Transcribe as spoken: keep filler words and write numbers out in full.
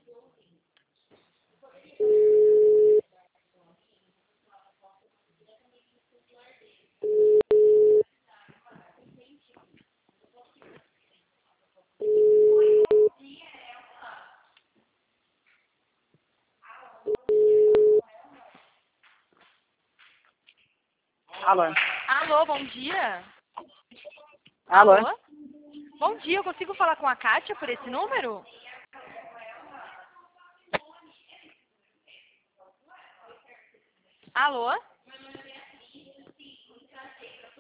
Alô. Alô, bom dia. Alô. Alô? Bom dia, eu consigo falar com a Kátia por esse número? Alô?